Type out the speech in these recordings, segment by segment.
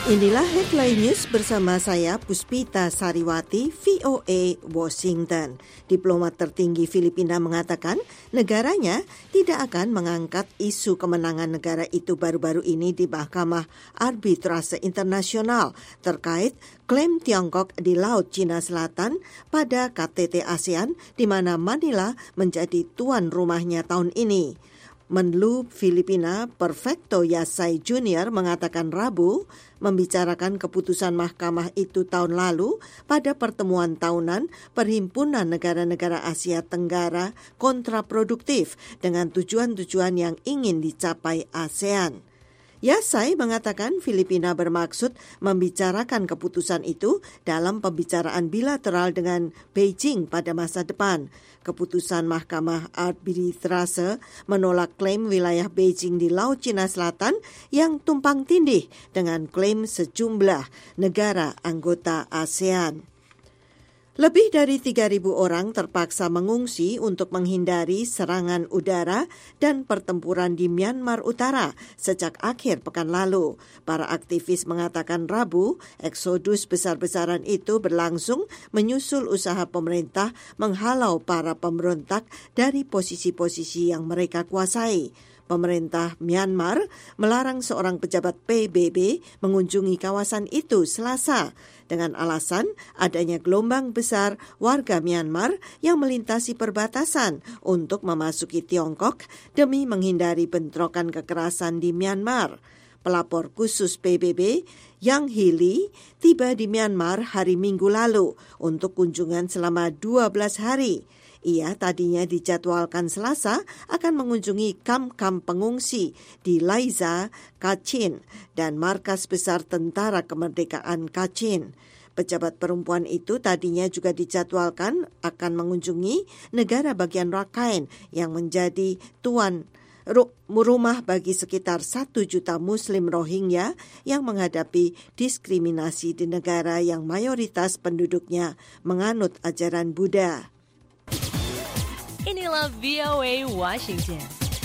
Inilah Headline News bersama saya Puspita Sariwati, VOA Washington. Diplomat tertinggi Filipina mengatakan negaranya tidak akan mengangkat isu kemenangan negara itu baru-baru ini di Mahkamah Arbitrase Internasional terkait klaim Tiongkok di Laut Cina Selatan pada KTT ASEAN di mana Manila menjadi tuan rumahnya tahun ini. Menlu Filipina Perfecto Yasay Jr. mengatakan Rabu membicarakan keputusan mahkamah itu tahun lalu pada pertemuan tahunan Perhimpunan Negara-Negara Asia Tenggara kontraproduktif dengan tujuan-tujuan yang ingin dicapai ASEAN. Yasay mengatakan Filipina bermaksud membicarakan keputusan itu dalam pembicaraan bilateral dengan Beijing pada masa depan. Keputusan Mahkamah Arbitrase menolak klaim wilayah Beijing di Laut Cina Selatan yang tumpang tindih dengan klaim sejumlah negara anggota ASEAN. Lebih dari 3.000 orang terpaksa mengungsi untuk menghindari serangan udara dan pertempuran di Myanmar Utara sejak akhir pekan lalu. Para aktivis mengatakan Rabu, eksodus besar-besaran itu berlangsung menyusul usaha pemerintah menghalau para pemberontak dari posisi-posisi yang mereka kuasai. Pemerintah Myanmar melarang seorang pejabat PBB mengunjungi kawasan itu Selasa dengan alasan adanya gelombang besar warga Myanmar yang melintasi perbatasan untuk memasuki Tiongkok demi menghindari bentrokan kekerasan di Myanmar. Pelapor khusus PBB Yang Hili tiba di Myanmar hari Minggu lalu untuk kunjungan selama 12 hari. Ia tadinya dijadwalkan Selasa akan mengunjungi kamp-kamp pengungsi di Laiza, Kachin, dan markas besar Tentara Kemerdekaan Kachin. Pejabat perempuan itu tadinya juga dijadwalkan akan mengunjungi negara bagian Rakhine yang menjadi tuan rumah bagi sekitar 1 juta Muslim Rohingya yang menghadapi diskriminasi di negara yang mayoritas penduduknya menganut ajaran Buddha. Inilah VOA Washington.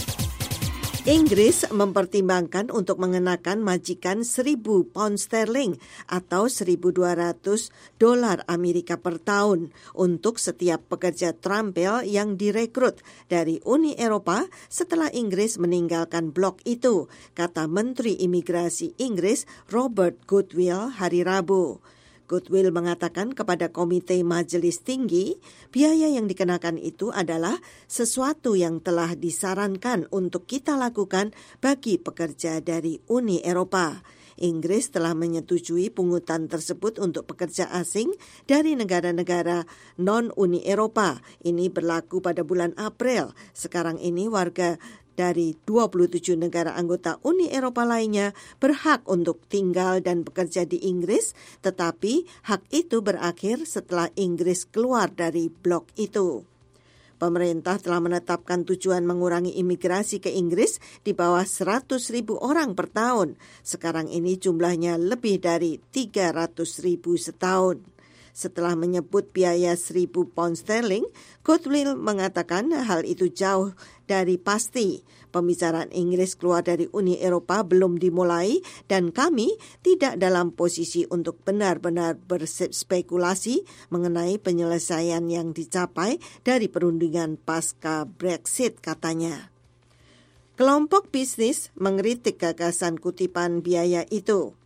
Inggris mempertimbangkan untuk mengenakan majikan 1.000 pound sterling atau 1.200 dolar Amerika per tahun untuk setiap pekerja trampel yang direkrut dari Uni Eropa setelah Inggris meninggalkan blok itu, kata Menteri Imigrasi Inggris Robert Goodwill hari Rabu. Goodwill mengatakan kepada Komite Majelis Tinggi, biaya yang dikenakan itu adalah sesuatu yang telah disarankan untuk kita lakukan bagi pekerja dari Uni Eropa. Inggris telah menyetujui pungutan tersebut untuk pekerja asing dari negara-negara non-Uni Eropa. Ini berlaku pada bulan April. Sekarang ini warga dari 27 negara anggota Uni Eropa lainnya berhak untuk tinggal dan bekerja di Inggris, tetapi hak itu berakhir setelah Inggris keluar dari blok itu. Pemerintah telah menetapkan tujuan mengurangi imigrasi ke Inggris di bawah 100.000 orang per tahun. Sekarang ini jumlahnya lebih dari 300.000 setahun. Setelah menyebut biaya 1.000 pound sterling, Goodwill mengatakan hal itu jauh dari pasti. Pembicaraan Inggris keluar dari Uni Eropa belum dimulai dan kami tidak dalam posisi untuk benar-benar berspekulasi mengenai penyelesaian yang dicapai dari perundingan pasca Brexit, katanya. Kelompok bisnis mengkritik gagasan kutipan biaya itu.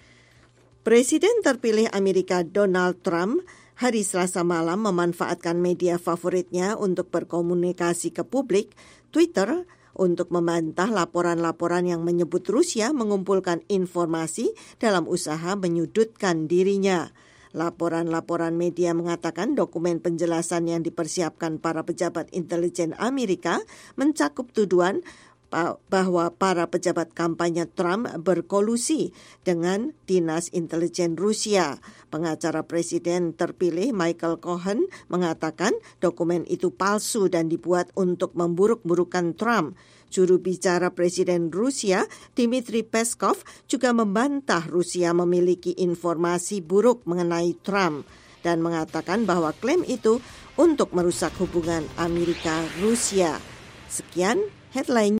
Presiden terpilih Amerika Donald Trump hari Selasa malam memanfaatkan media favoritnya untuk berkomunikasi ke publik, Twitter, untuk membantah laporan-laporan yang menyebut Rusia mengumpulkan informasi dalam usaha menyudutkan dirinya. Laporan-laporan media mengatakan dokumen penjelasan yang dipersiapkan para pejabat intelijen Amerika mencakup tuduhan bahwa para pejabat kampanye Trump berkolusi dengan Dinas Intelijen Rusia. Pengacara Presiden terpilih Michael Cohen mengatakan dokumen itu palsu dan dibuat untuk memburuk-burukkan Trump. Juru bicara Presiden Rusia, Dmitry Peskov, juga membantah Rusia memiliki informasi buruk mengenai Trump dan mengatakan bahwa klaim itu untuk merusak hubungan Amerika-Rusia. Sekian headline.